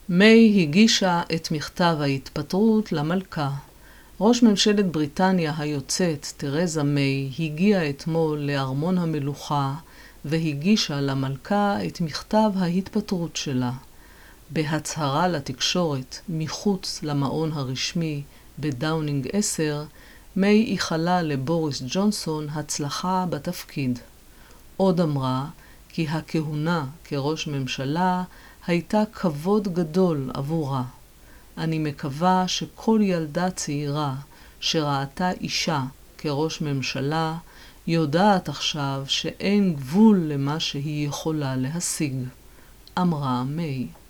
מיי הגישה את מכתב ההתפטרות למלכה. ראש ממשלת בריטניה היוצאת, תרזה מיי, הגיעה אתמול לארמון המלוכה והגישה למלכה את מכתב ההתפטרות שלה. בהצהרה לתקשורת מחוץ למעון הרשמי בדאונינג 10, מיי איחלה לבוריס ג'ונסון הצלחה בתפקיד. עוד אמרה כי הכהונה כראש ממשלה הייתה כבוד גדול עבורה. אני מקווה שכל ילדה צעירה שראתה אישה כראש ממשלה יודעת עכשיו שאין גבול למה שהיא יכולה להשיג, אמרה מיי.